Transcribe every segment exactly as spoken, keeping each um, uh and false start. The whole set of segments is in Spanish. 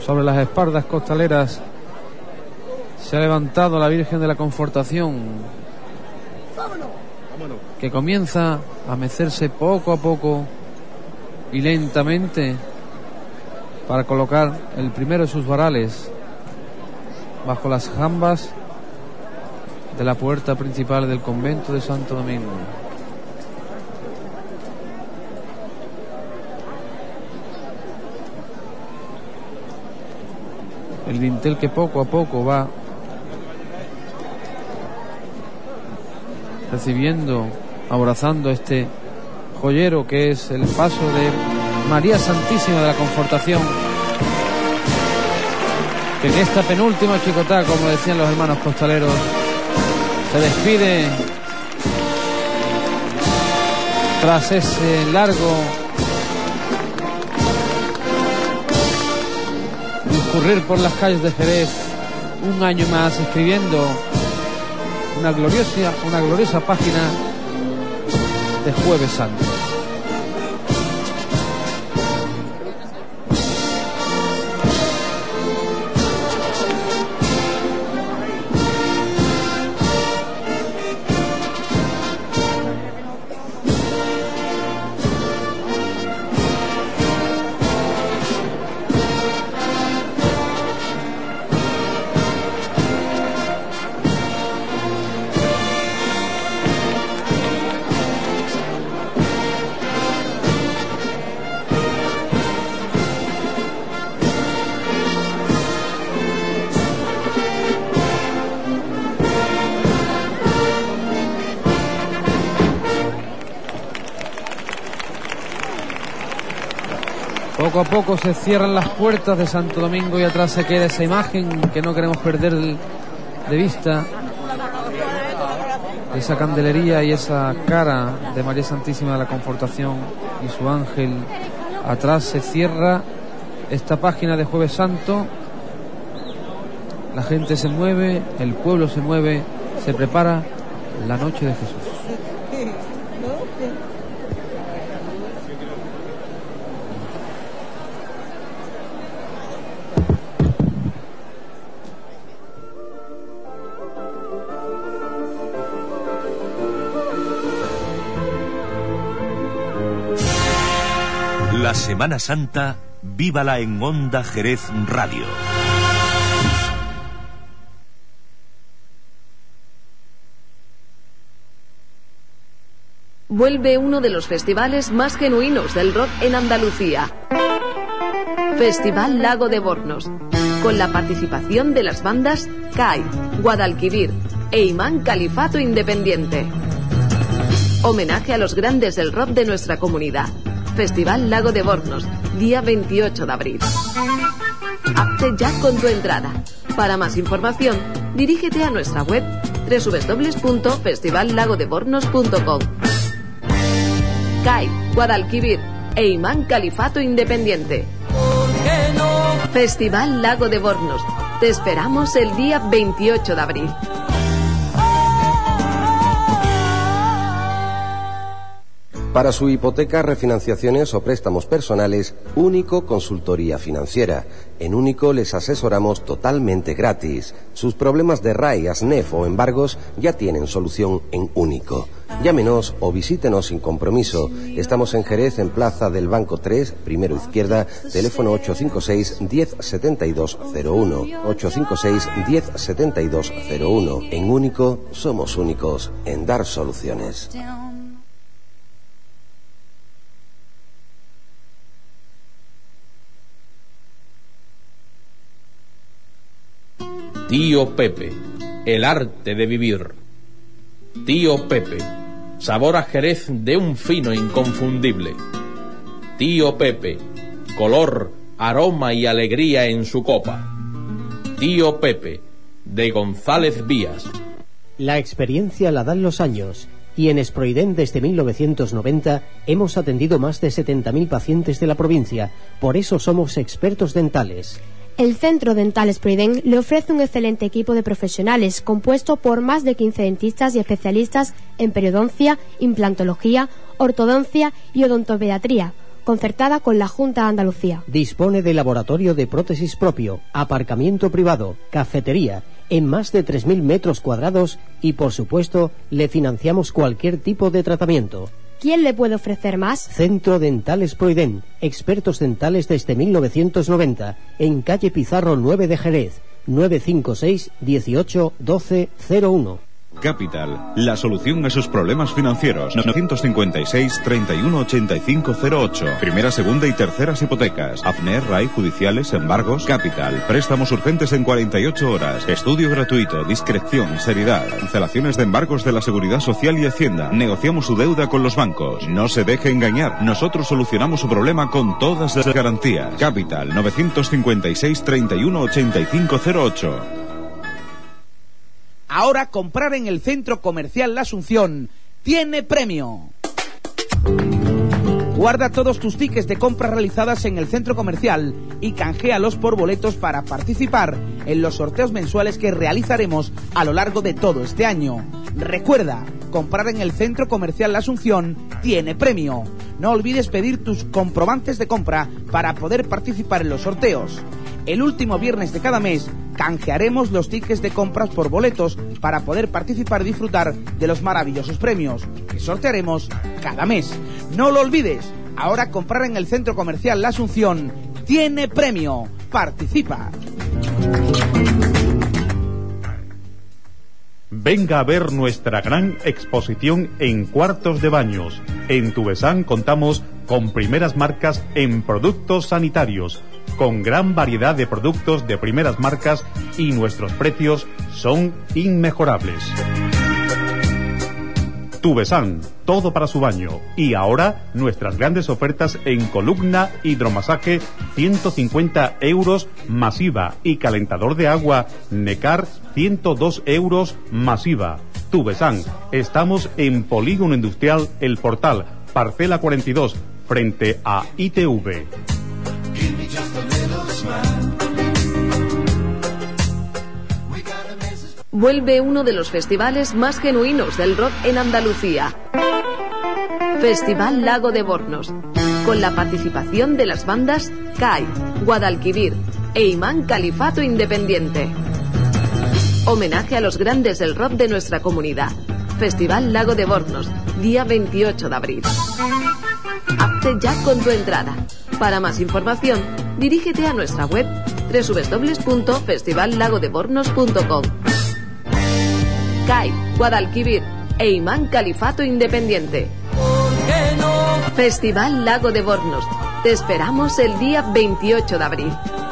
Sobre las espaldas costaleras se ha levantado la Virgen de la Confortación, que comienza a mecerse poco a poco y lentamente para colocar el primero de sus varales bajo las jambas de la puerta principal del convento de Santo Domingo. El dintel que poco a poco va recibiendo, abrazando este joyero que es el paso de María Santísima de la Confortación, que en esta penúltima chicotá, como decían los hermanos costaleros, se despide tras ese largo discurrir por las calles de Jerez, un año más escribiendo una gloriosa, una gloriosa página de Jueves Santo. Poco a poco se cierran las puertas de Santo Domingo y atrás se queda esa imagen que no queremos perder de vista, esa candelería y esa cara de María Santísima de la Confortación y su ángel. Atrás se cierra esta página de Jueves Santo, la gente se mueve, el pueblo se mueve, se prepara la noche de Jesús. La Semana Santa, vívala en Onda Jerez Radio. Vuelve uno de los festivales más genuinos del rock en Andalucía. Festival Lago de Bornos, con la participación de las bandas C A I, Guadalquivir e Imán Califato Independiente. Homenaje a los grandes del rock de nuestra comunidad. Festival Lago de Bornos, día veintiocho de abril. Hazte ya con tu entrada. Para más información, dirígete a nuestra web doble u doble u doble u punto festival lago de bornos punto com. C A I, Guadalquivir e Imán Califato Independiente. Festival Lago de Bornos. Te esperamos el día veintiocho de abril. Para su hipoteca, refinanciaciones o préstamos personales, Único Consultoría Financiera. En Único les asesoramos totalmente gratis. Sus problemas de R A I, ASNEF o embargos ya tienen solución en Único. Llámenos o visítenos sin compromiso. Estamos en Jerez, en Plaza del Banco tres, primero izquierda, teléfono ocho cinco seis, diez setenta y dos cero uno. ocho cinco seis, diez setenta y dos cero uno. En Único somos únicos en dar soluciones. Tío Pepe, el arte de vivir. Tío Pepe, sabor a Jerez de un fino inconfundible. Tío Pepe, color, aroma y alegría en su copa. Tío Pepe, de González Vías. La experiencia la dan los años, y en Esproiden desde mil novecientos noventa hemos atendido más de setenta mil pacientes de la provincia. Por eso somos expertos dentales. El Centro Dental Esproiden le ofrece un excelente equipo de profesionales compuesto por más de quince dentistas y especialistas en periodoncia, implantología, ortodoncia y odontopediatría, concertada con la Junta de Andalucía. Dispone de laboratorio de prótesis propio, aparcamiento privado, cafetería, en más de tres mil metros cuadrados y, por supuesto, le financiamos cualquier tipo de tratamiento. ¿Quién le puede ofrecer más? Centro Dental Sproiden, expertos dentales desde mil novecientos noventa, en calle Pizarro nueve de Jerez, nueve cinco seis, dieciocho, doce, cero uno. Capital, la solución a sus problemas financieros. novecientos cincuenta y seis, treinta y uno, ochenta y cinco cero ocho. Primera, segunda y terceras hipotecas. AFNER, R A I, judiciales, embargos. Capital, préstamos urgentes en cuarenta y ocho horas. Estudio gratuito, discreción, seriedad. Cancelaciones de embargos de la Seguridad Social y Hacienda. Negociamos su deuda con los bancos. No se deje engañar. Nosotros solucionamos su problema con todas las garantías. Capital, novecientos cincuenta y seis, treinta y uno, ochenta y cinco cero ocho. Ahora comprar en el Centro Comercial La Asunción tiene premio. Guarda todos tus tickets de compras realizadas en el centro comercial y canjealos por boletos para participar en los sorteos mensuales que realizaremos a lo largo de todo este año. Recuerda, comprar en el Centro Comercial La Asunción tiene premio. No olvides pedir tus comprobantes de compra para poder participar en los sorteos. El último viernes de cada mes canjearemos los tickets de compras por boletos para poder participar y disfrutar de los maravillosos premios que sortearemos cada mes. No lo olvides, ahora comprar en el Centro Comercial La Asunción tiene premio. Participa. Venga a ver nuestra gran exposición en cuartos de baños. En Tubesán contamos con primeras marcas en productos sanitarios, con gran variedad de productos de primeras marcas y nuestros precios son inmejorables. Tubesán, todo para su baño. Y ahora nuestras grandes ofertas en columna, hidromasaje, ciento cincuenta euros masiva, y calentador de agua Necar, ciento dos euros masiva. Tubesán, estamos en Polígono Industrial El Portal, parcela cuarenta y dos, frente a I T V. Vuelve uno de los festivales más genuinos del rock en Andalucía. Festival Lago de Bornos, con la participación de las bandas C A I, Guadalquivir e Imán Califato Independiente. Homenaje a los grandes del rock de nuestra comunidad. Festival Lago de Bornos, día veintiocho de abril. Hazte ya con tu entrada. Para más información, dirígete a nuestra web doble u doble u doble u punto festival lago de bornos punto com. C A I, Guadalquivir e Imán Califato Independiente. Festival Lago de Bornos. Te esperamos el día veintiocho de abril.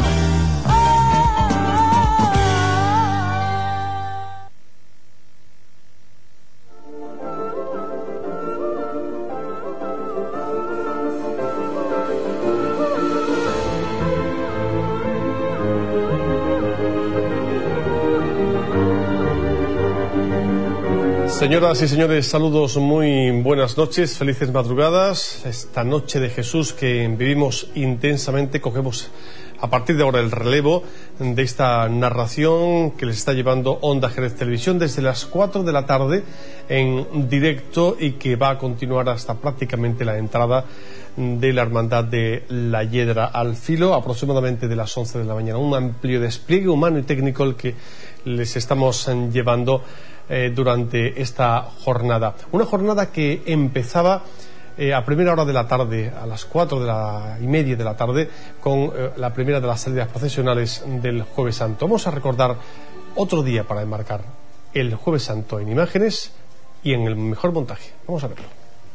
Señoras y señores, saludos, muy buenas noches, felices madrugadas. Esta noche de Jesús que vivimos intensamente, cogemos a partir de ahora el relevo de esta narración que les está llevando Onda Jerez Televisión desde las cuatro de la tarde en directo y que va a continuar hasta prácticamente la entrada de la Hermandad de la Hiedra al filo, aproximadamente de las once de la mañana. Un amplio despliegue humano y técnico el que les estamos llevando eh, durante esta jornada. Una jornada que empezaba eh, a primera hora de la tarde, a las cuatro de la y media de la tarde, con eh, la primera de las salidas procesionales del Jueves Santo. Vamos a recordar otro día para enmarcar el Jueves Santo en imágenes y en el mejor montaje. Vamos a verlo.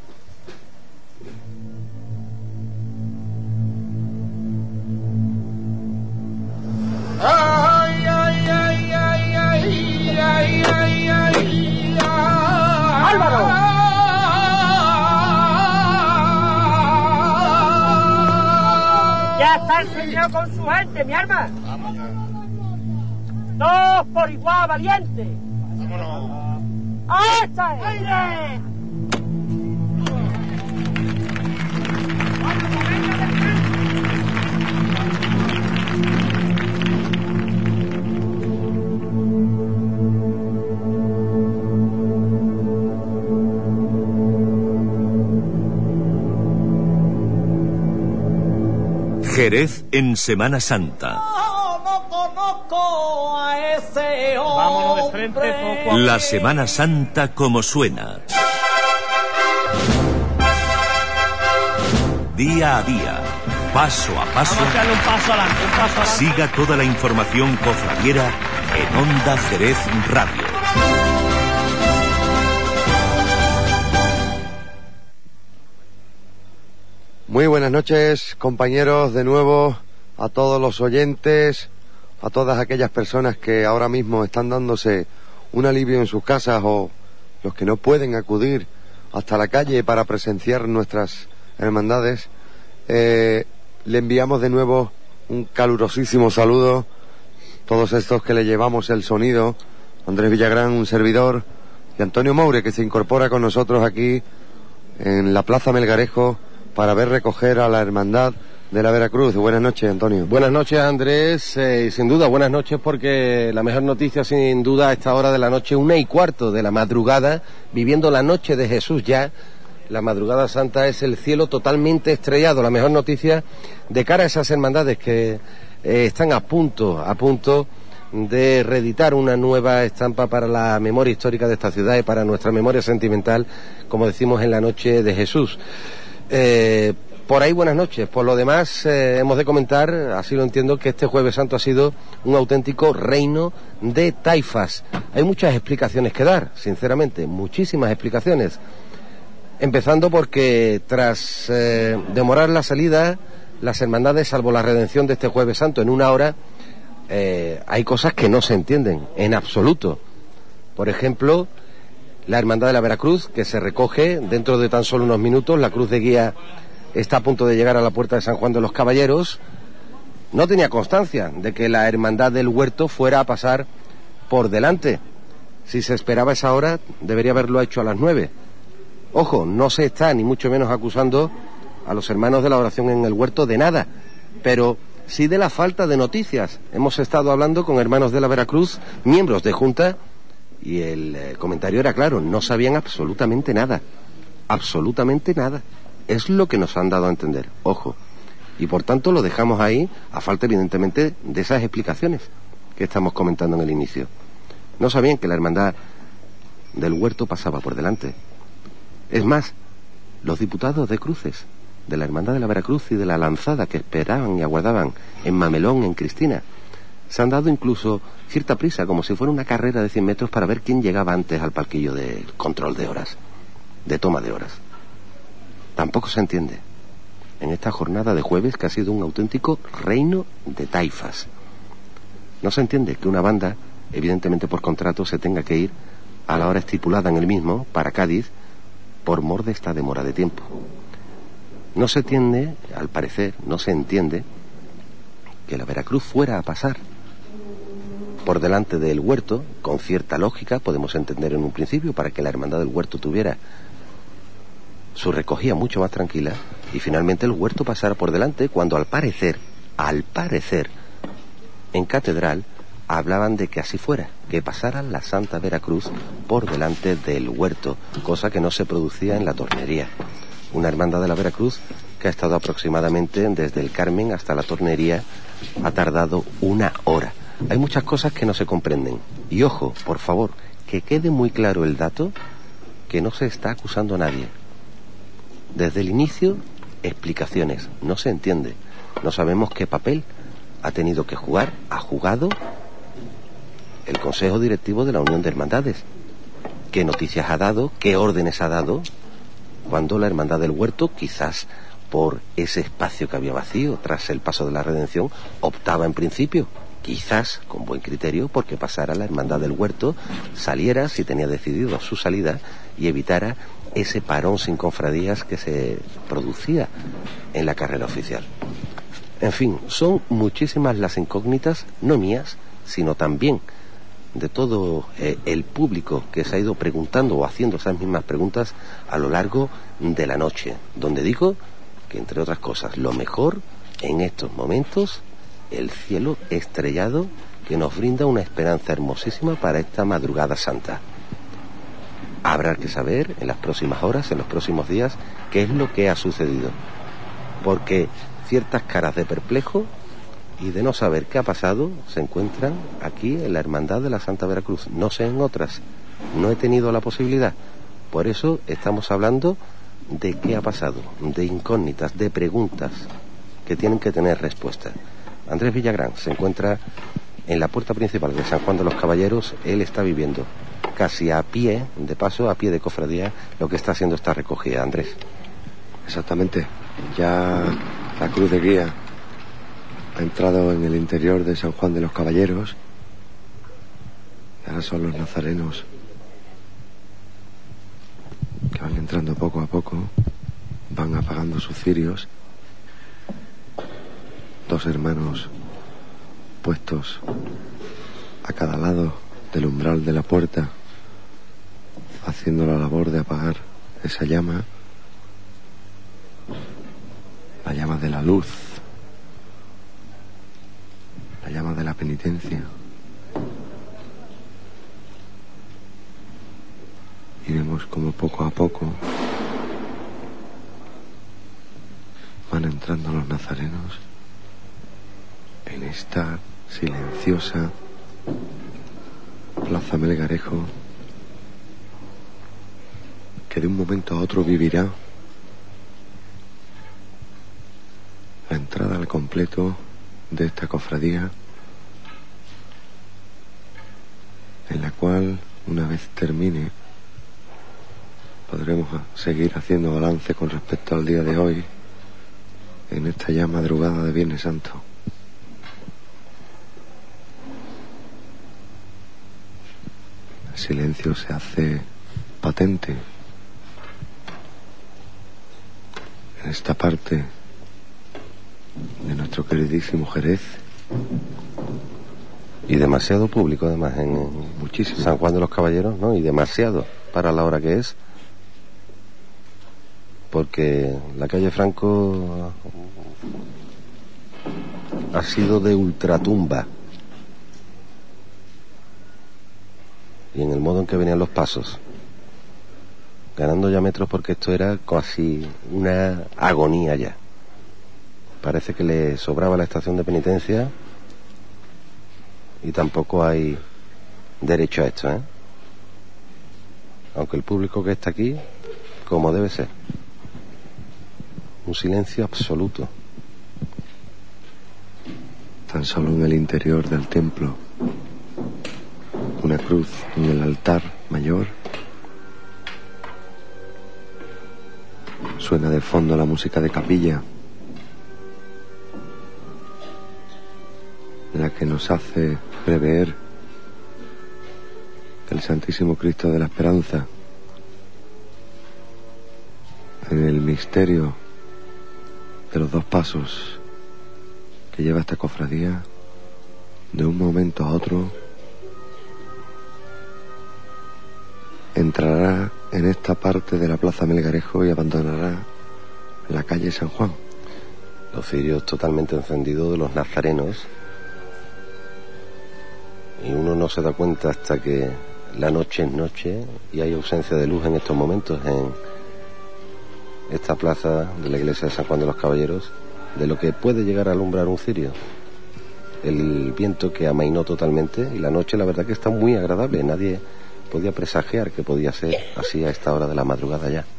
Ay, ay, ay, ay, ay, ay, ay, ay, ¡Álvaro! Ya está el señor con su gente, mi arma. Dos por igual, valiente. Vámonos. ¡Esta es! ¡Aire! Jerez en Semana Santa. No conozco a ese hombre. Vámonos de frente poco a La Semana Santa como suena. Día a día, paso a paso. Vamos a echarle un paso adelante, un paso adelante. Siga toda la información cofradiera en Onda Jerez Radio. Muy buenas noches, compañeros, de nuevo a todos los oyentes, a todas aquellas personas que ahora mismo están dándose un alivio en sus casas o los que no pueden acudir hasta la calle para presenciar nuestras hermandades. Eh, le enviamos de nuevo un calurosísimo saludo, todos estos que le llevamos el sonido, Andrés Villagrán, un servidor, y Antonio Moure, que se incorpora con nosotros aquí en la Plaza Melgarejo para ver recoger a la Hermandad de la Veracruz. Buenas noches, Antonio. Buenas noches, Andrés, eh, y sin duda buenas noches, porque la mejor noticia sin duda a esta hora de la noche, una y cuarto de la madrugada, viviendo la noche de Jesús ya. La madrugada santa es el cielo totalmente estrellado. La mejor noticia de cara a esas hermandades que eh, están a punto, a punto de reeditar una nueva estampa para la memoria histórica de esta ciudad y para nuestra memoria sentimental, como decimos, en la noche de Jesús. Eh, por ahí buenas noches. Por lo demás, eh, hemos de comentar, así lo entiendo, que este Jueves Santo ha sido un auténtico reino de taifas. Hay muchas explicaciones que dar, sinceramente, muchísimas explicaciones. Empezando porque tras eh, demorar la salida, las hermandades, salvo la redención de este Jueves Santo en una hora, eh, hay cosas que no se entienden en absoluto. Por ejemplo, la Hermandad de la Veracruz, que se recoge dentro de tan solo unos minutos. La cruz de guía está a punto de llegar a la puerta de San Juan de los Caballeros. No tenía constancia de que la Hermandad del Huerto fuera a pasar por delante. Si se esperaba esa hora, debería haberlo hecho a las nueve. Ojo, no se está ni mucho menos acusando a los hermanos de la oración en el Huerto de nada, pero sí de la falta de noticias. Hemos estado hablando con hermanos de la Veracruz, miembros de Junta, y el eh, comentario era claro, no sabían absolutamente nada, absolutamente nada. Es lo que nos han dado a entender, ojo. Y por tanto lo dejamos ahí, a falta evidentemente de esas explicaciones que estamos comentando en el inicio. No sabían que la Hermandad del Huerto pasaba por delante. Es más, los diputados de cruces de la Hermandad de la Veracruz y de la Lanzada, que esperaban y aguardaban en Mamelón, en Cristina, se han dado incluso cierta prisa, como si fuera una carrera de cien metros, para ver quién llegaba antes al palquillo de control de horas, de toma de horas. Tampoco se entiende en esta jornada de jueves, que ha sido un auténtico reino de taifas. No se entiende que una banda, evidentemente por contrato, se tenga que ir a la hora estipulada en el mismo, para Cádiz, por mor de esta demora de tiempo. No se entiende, al parecer, no se entiende que la Veracruz fuera a pasar por delante del Huerto, con cierta lógica, podemos entender en un principio, para que la Hermandad del Huerto tuviera su recogida mucho más tranquila, y finalmente el Huerto pasara por delante, cuando al parecer, al parecer, en Catedral, hablaban de que así fuera, que pasara la Santa Veracruz por delante del Huerto, cosa que no se producía en la Tornería. Una Hermandad de la Veracruz que ha estado aproximadamente desde el Carmen hasta la Tornería, ha tardado una hora. Hay muchas cosas que no se comprenden. Y ojo, por favor, que quede muy claro el dato, que no se está acusando a nadie. Desde el inicio, explicaciones, no se entiende. No sabemos qué papel ha tenido que jugar, ha jugado el Consejo Directivo de la Unión de Hermandades. ¿Qué noticias ha dado? ¿Qué órdenes ha dado? Cuando la Hermandad del Huerto, quizás por ese espacio que había vacío tras el paso de la redención, optaba en principio, quizás con buen criterio, porque pasara la Hermandad del Huerto, saliera, si tenía decidido su salida, y evitara ese parón sin cofradías que se producía en la carrera oficial. En fin, son muchísimas las incógnitas, no mías, sino también de todo eh, el público que se ha ido preguntando o haciendo esas mismas preguntas a lo largo de la noche, donde digo que, entre otras cosas, lo mejor en estos momentos, el cielo estrellado, que nos brinda una esperanza hermosísima para esta madrugada santa. Habrá que saber en las próximas horas, en los próximos días, qué es lo que ha sucedido, porque ciertas caras de perplejo y de no saber qué ha pasado, se encuentran aquí en la Hermandad de la Santa Veracruz. No sé en otras, no he tenido la posibilidad. Por eso estamos hablando de qué ha pasado, de incógnitas, de preguntas que tienen que tener respuesta. Andrés Villagrán se encuentra en la puerta principal de San Juan de los Caballeros. Él está viviendo casi a pie, de paso, a pie de cofradía, lo que está haciendo esta recogida. Andrés. Exactamente. Ya la cruz de guía ha entrado en el interior de San Juan de los Caballeros. Y ahora son los nazarenos que van entrando poco a poco, van apagando sus cirios. Dos hermanos puestos a cada lado del umbral de la puerta, haciendo la labor de apagar esa llama, la llama de la luz, la llama de la penitencia. Y vemos como poco a poco van entrando los nazarenos en esta silenciosa Plaza Melgarejo, que de un momento a otro vivirá la entrada al completo de esta cofradía, en la cual, una vez termine, podremos seguir haciendo balance con respecto al día de hoy en esta ya madrugada de Viernes Santo. El silencio se hace patente en esta parte de nuestro queridísimo Jerez. Y demasiado público además en muchísimo San Juan de los Caballeros, ¿no? Y demasiado para la hora que es, porque la calle Franco ha sido de ultratumba, y en el modo en que venían los pasos, ganando ya metros, porque esto era casi una agonía ya. Parece que le sobraba la estación de penitencia y tampoco hay derecho a esto, ¿eh? Aunque el público que está aquí, como debe ser, un silencio absoluto. Tan solo en el interior del templo, una cruz en el altar mayor. Suena de fondo la música de capilla, la que nos hace prever que el Santísimo Cristo de la Esperanza, en el misterio de los dos pasos que lleva esta cofradía, de un momento a otro entrará en esta parte de la Plaza Melgarejo y abandonará la calle San Juan. Los cirios totalmente encendidos de los nazarenos, y uno no se da cuenta hasta que la noche es noche y hay ausencia de luz en estos momentos en esta plaza de la iglesia de San Juan de los Caballeros, de lo que puede llegar a alumbrar un cirio. El viento que amainó totalmente, y la noche la verdad que está muy agradable. Nadie podía presagiar que podía ser así a esta hora de la madrugada ya.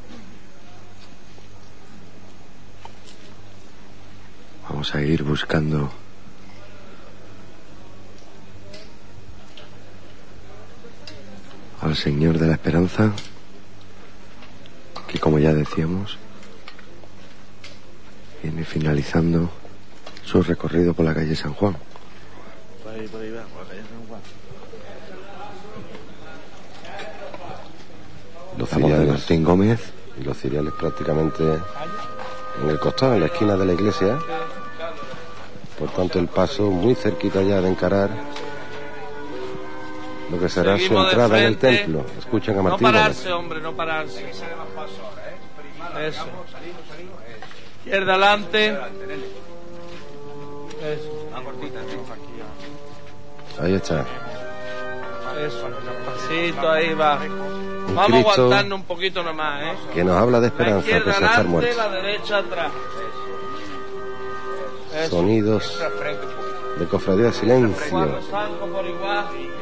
Vamos a ir buscando al Señor de la Esperanza, que, como ya decíamos, viene finalizando su recorrido por la calle San Juan. Por ahí, por ahí va, por la calle San Juan. Los Estamos de Martín Gómez. Y los ciriales prácticamente en el costado, en la esquina de la iglesia. Por tanto, el paso muy cerquita ya de encarar lo que será Seguimos su entrada en el frente. templo. Escuchen a Martín No pararse, Gómez. hombre, no pararse. Eso. Izquierda adelante. Eso. Ahí está. Eso. Pasito, ahí va. Un Vamos a Cristo aguantarnos un poquito nomás, ¿eh? que nos habla de La esperanza, izquierda pese a estar adelante, muerto. la derecha atrás. Eso. Sonidos de Cofradía Silencio. Cuatro zancos por igual.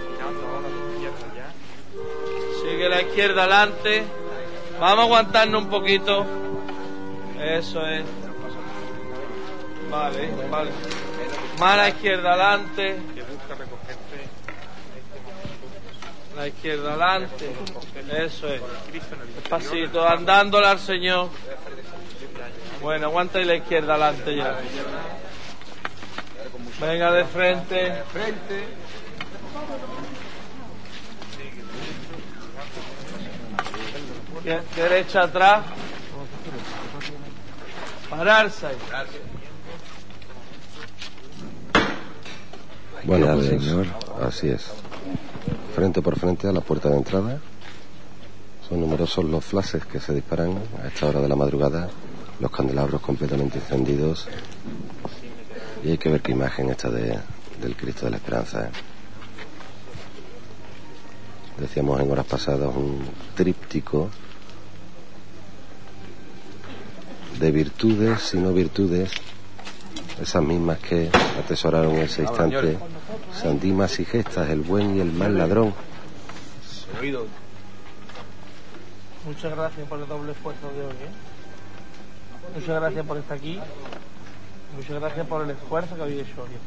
Sigue la izquierda adelante. Vamos a aguantarnos un poquito. Eso es. Vale, vale. Más la izquierda adelante. La izquierda adelante. Eso es. Despacito, andándole al Señor. Bueno, aguanta y la izquierda adelante ya. Venga de frente. Bien, derecha atrás. Pararse ahí. Bueno, pues, señor, así es. Frente por frente a la puerta de entrada. Son numerosos los flashes que se disparan a esta hora de la madrugada. Los candelabros completamente encendidos. Y hay que ver qué imagen esta de, del Cristo de la Esperanza. ¿eh? Decíamos en horas pasadas un tríptico de virtudes y no virtudes, esas mismas que atesoraron en ese instante San Dimas y Gestas, el buen y el mal ladrón. Muchas gracias por el doble esfuerzo de hoy, ¿eh? Muchas gracias por estar aquí. Muchas gracias por el esfuerzo que habéis hecho hoy.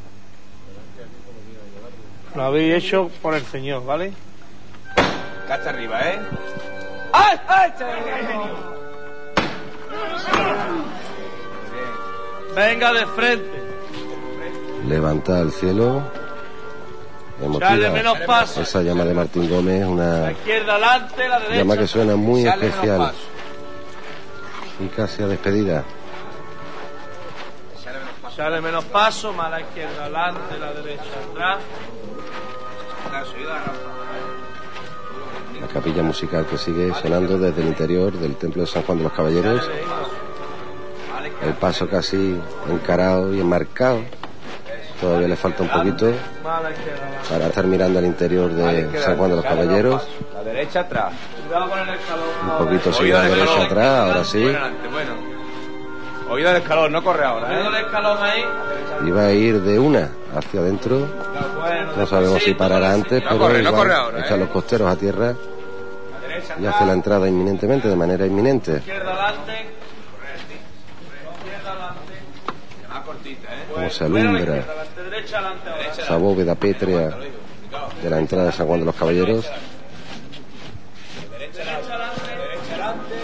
Lo habéis hecho por el Señor, ¿vale? Cacha arriba, ¿eh? ¡Ay! ¡Ay! Venga de frente. Levanta al cielo. Dale menos paso. Esa llama de Martín Gómez, una La izquierda adelante, la derecha. llama que suena muy Dale especial menos y casi a despedida. Sale menos paso, más la izquierda adelante, la derecha atrás. La capilla musical que sigue sonando desde el interior del templo de San Juan de los Caballeros. El paso casi encarado y enmarcado. Todavía le falta un poquito para estar mirando al interior de San Juan de los Caballeros. La derecha atrás. Un poquito sigue la derecha atrás, ahora sí. Oído del escalón, no corre ahora, ¿eh? Oído del escalón ahí. Iba a ir de una hacia adentro. No sabemos si parará antes, No pero corre, no igual corre ahora, echan ¿eh? los costeros a tierra y hace la entrada inminentemente, de manera inminente. Izquierda adelante. Izquierda adelante. Más cortita, ¿eh? Como se alumbra Derecha adelante ahora. esa bóveda pétrea de la entrada de San Juan de los Caballeros. Derecha adelante. Derecha adelante.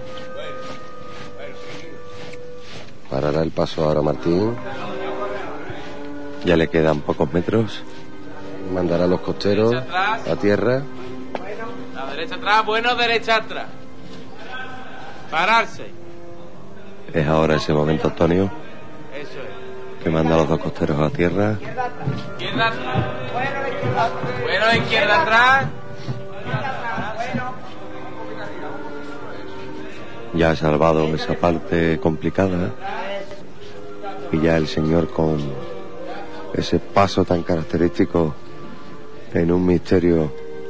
Parará el paso ahora Martín. Ya le quedan pocos metros. Mandará a los costeros a tierra. La derecha atrás, bueno, derecha atrás. Pararse. Es ahora ese momento, Antonio, Eso es. que manda a los dos costeros a tierra. Izquierda atrás. Bueno, izquierda atrás. Ya ha salvado esa parte complicada y ya el Señor, con ese paso tan característico en un misterio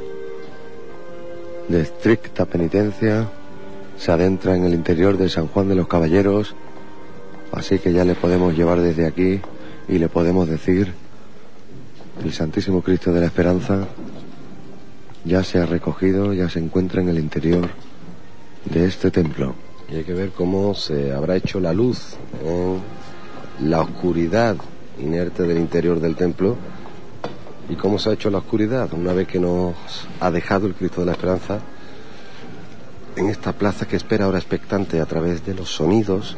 de estricta penitencia, se adentra en el interior de San Juan de los Caballeros. Así que ya le podemos llevar desde aquí y le podemos decir: el Santísimo Cristo de la Esperanza ya se ha recogido, ya se encuentra en el interior de este templo. Y hay que ver cómo se habrá hecho la luz en la oscuridad inerte del interior del templo, y cómo se ha hecho la oscuridad una vez que nos ha dejado el Cristo de la Esperanza en esta plaza que espera ahora expectante a través de los sonidos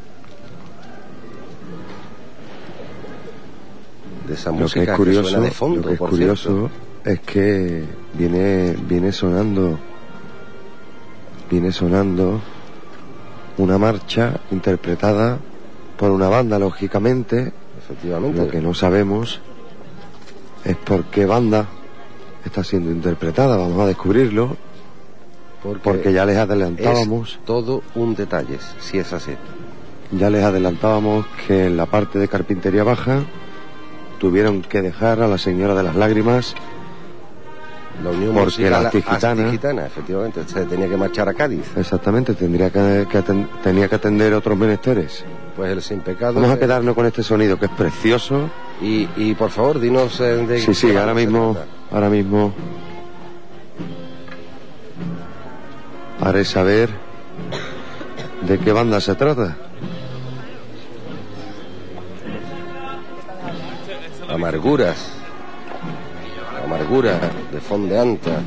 de esa Lo que música es curioso, que suena de fondo, lo que es por curioso cierto. es que viene viene sonando viene sonando una marcha interpretada por una banda, lógicamente. Efectivamente. Lo que no sabemos es por qué banda está siendo interpretada. Vamos a descubrirlo, porque, porque ya les adelantábamos es todo un detalle, si es así. ya les adelantábamos que en la parte de carpintería baja tuvieron que dejar a la Señora de las Lágrimas La Unión porque Musical la Astigitana, Astigitana, efectivamente, se tenía que marchar a Cádiz. Exactamente, tendría que, que aten, tenía que atender otros menesteres. Pues el Sin Pecado. Vamos a quedarnos con este sonido que es precioso. Y, y por favor, dinos eh, de Sí, sí, ahora mismo, ahora mismo haré saber de qué banda se trata. Amarguras. Amargura de Fondeanta.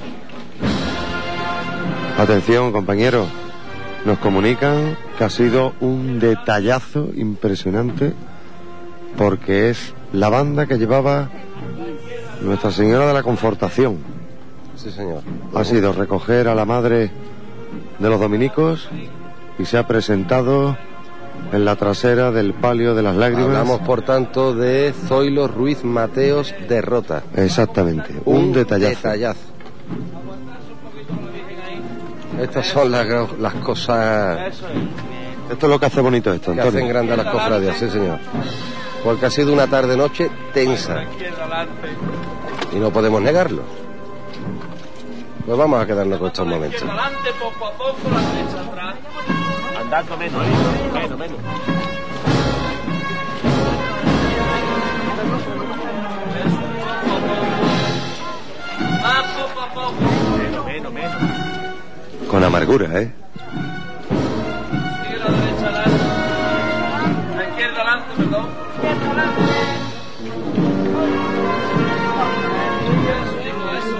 Atención, compañeros, nos comunican que ha sido un detallazo impresionante porque es la banda que llevaba Nuestra Señora de la Confortación. Sí, señor. Ha sido recoger a la madre de los dominicos y se ha presentado en la trasera del Palio de las Lágrimas. Hablamos, por tanto, de Zoilo Ruiz Mateos de Rota. Exactamente, un, un detallazo. detallazo. Estas son las, las cosas... Esto es lo que hace bonito esto, que Antonio. hacen grandes las cofradías, sí, señor. Porque ha sido una tarde-noche tensa. Y no podemos negarlo. Pues vamos a quedarnos con estos momentos. Andando menos, menos, menos. Más poco a poco. Menos, menos, menos. Con amargura, ¿eh? Sigue la derecha adelante. La izquierda adelante, perdón. Izquierda adelante. Eso, hijo, eso.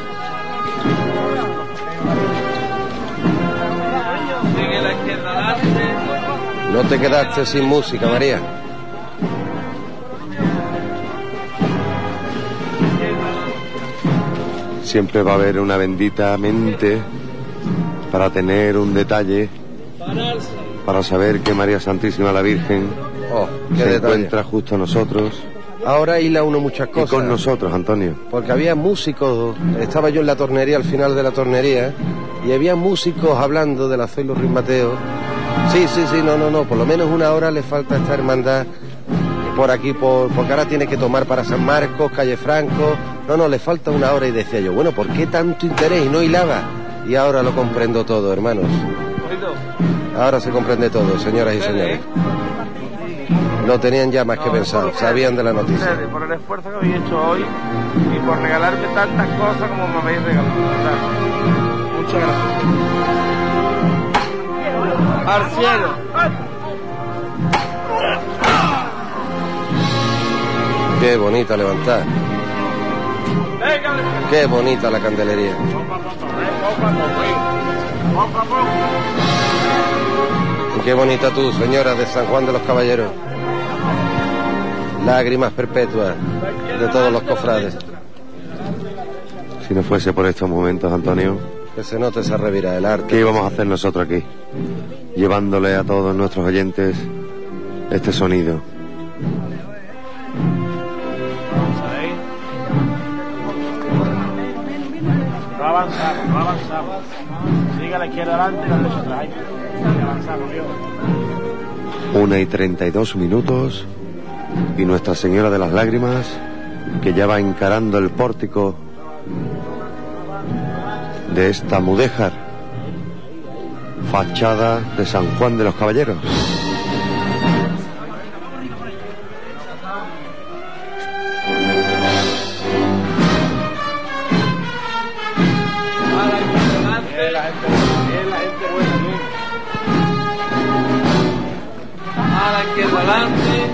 Sigue la izquierda adelante. No te quedaste sin música, María. Siempre va a haber una bendita mente para tener un detalle, para saber que María Santísima la Virgen oh, se detalle. encuentra justo a nosotros. Ahora hila uno muchas cosas. Y con nosotros, Antonio. Porque había músicos, estaba yo en la tornería, al final de la tornería, y había músicos hablando de la Zoilo Ruiz Mateo. Sí, sí, sí, no, no, no, por lo menos una hora le falta a esta hermandad por aquí, por, porque ahora tiene que tomar para San Marcos, Calle Franco. No, no, le falta una hora, y decía yo, bueno, ¿por qué tanto interés? Y no hilaba. Y ahora lo comprendo todo, hermanos. Ahora se comprende todo, señoras y señores. No tenían ya más que pensar, sabían de la noticia. Por el esfuerzo que habéis hecho hoy y por regalarme tantas cosas como me habéis regalado. Muchas gracias. Al cielo. Qué bonita levantar. Qué bonita la candelería. Y qué bonita tú, señora de San Juan de los Caballeros. Lágrimas perpetuas de todos los cofrades. Si no fuese por estos momentos, Antonio, que se note esa revirada del arte. ¿Qué íbamos a hacer nosotros aquí? Llevándole a todos nuestros oyentes este sonido. No avanzamos, no avanzamos. Sigue a la izquierda adelante y la derecha atrás. Sigue avanzando, Dios. Una y treinta y dos minutos y Nuestra Señora de las Lágrimas, que ya va encarando el pórtico de esta mudéjar, fachada de San Juan de los Caballeros. A la izquierda adelante.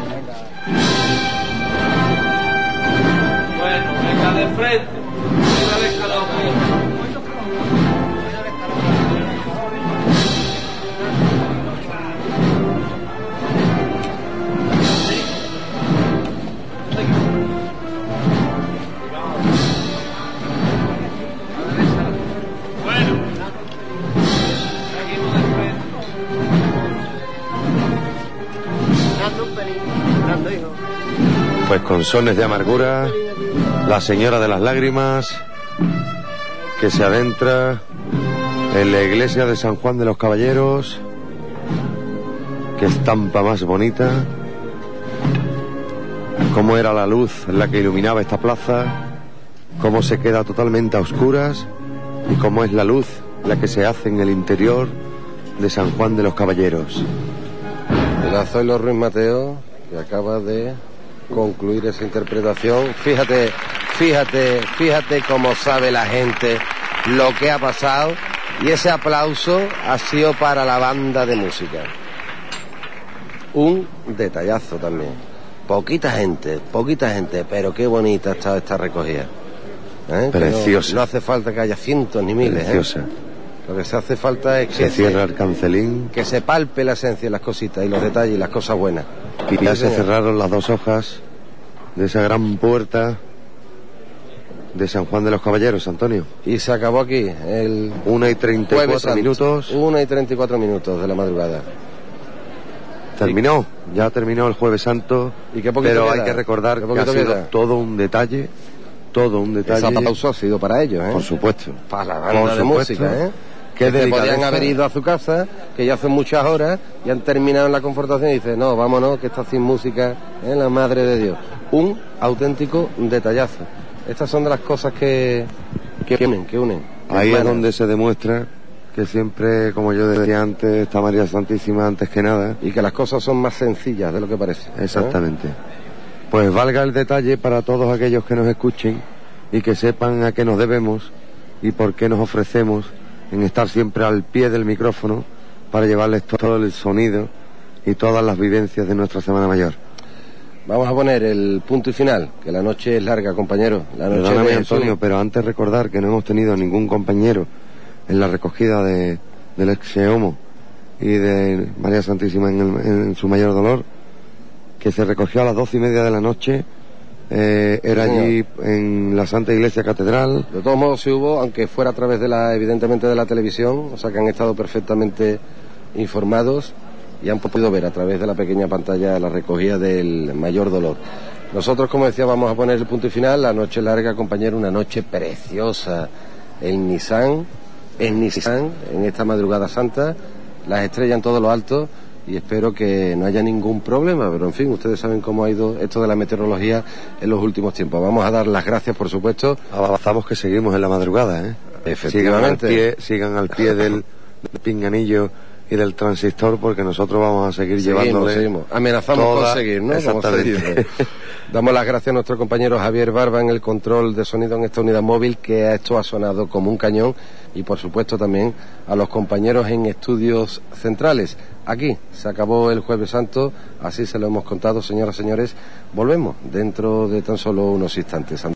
Bueno, venga de frente. Venga de escalón. Pues con sones de amargura, la Señora de las Lágrimas, que se adentra en la iglesia de San Juan de los Caballeros. Qué estampa más bonita. Cómo era la luz la que iluminaba esta plaza. cómo se queda totalmente a oscuras y cómo es la luz la que se hace en el interior de San Juan de los Caballeros. El Zoilo Ruiz Mateo, que acaba de concluir esa interpretación. Fíjate, fíjate, fíjate cómo sabe la gente lo que ha pasado, y ese aplauso ha sido para la banda de música. Un detallazo también. Poquita gente, poquita gente, pero qué bonita ha estado esta recogida. ¿Eh? Preciosa. No, no hace falta que haya cientos ni miles. Preciosa. ¿eh? Lo que se hace falta es que se cierra el cancelín, que se palpe la esencia de las cositas y los detalles y las cosas buenas. Y ya se cerraron las dos hojas de esa gran puerta de San Juan de los Caballeros, Antonio. Y se acabó aquí el una y treinta y cuatro minutos. Una y treinta y cuatro minutos de la madrugada. Terminó, ya terminó el Jueves Santo. ¿Y qué pero queda? hay que recordar que ha sido queda? todo un detalle, todo un detalle. Esa pausa ha sido para ellos, ¿eh? Por supuesto. Para la banda Por de supuesto. música, ¿eh? Que que podían haber ido a su casa, que ya hacen muchas horas y han terminado en la confortación y dicen, no, vámonos, que está sin música, ¿eh? La madre de Dios. Un auténtico detallazo. Estas son de las cosas que, que unen, que unen. Ahí es donde se demuestra que siempre, como yo decía antes, está María Santísima antes que nada. Y que las cosas son más sencillas de lo que parece. Exactamente. ¿Eh? Pues valga el detalle para todos aquellos que nos escuchen y que sepan a qué nos debemos y por qué nos ofrecemos en estar siempre al pie del micrófono para llevarles todo el sonido y todas las vivencias de nuestra Semana Mayor. Vamos a poner el punto y final, que la noche es larga, compañero. La noche Perdóname, de Antonio, pero antes recordar que no hemos tenido ningún compañero en la recogida de, del ex Homo y de María Santísima en, el, en su mayor dolor, que se recogió a las doce y media de la noche. Eh, era sí, allí en la Santa Iglesia Catedral. De todos modos sí hubo, aunque fuera a través de la, evidentemente de la televisión, o sea que han estado perfectamente informados y han podido ver a través de la pequeña pantalla la recogida del mayor dolor. Nosotros, como decía, vamos a poner el punto y final. La noche larga, compañero, una noche preciosa. El Nissan, el Nissan en esta madrugada santa, las estrellas en todo lo alto. Y espero que no haya ningún problema, pero en fin, ustedes saben cómo ha ido esto de la meteorología en los últimos tiempos. Vamos a dar las gracias, por supuesto. Avanzamos que seguimos en la madrugada, ¿eh? Efectivamente. Sigan al pie, sigan al pie del, del pinganillo y del transistor, porque nosotros vamos a seguir seguimos, llevándole. Seguimos. Amenazamos toda... con seguir, ¿no? Exactamente. Damos las gracias a nuestro compañero Javier Barba en el control de sonido en esta unidad móvil, que esto ha sonado como un cañón, y por supuesto también a los compañeros en estudios centrales. Aquí se acabó el Jueves Santo, así se lo hemos contado, señoras y señores. Volvemos dentro de tan solo unos instantes.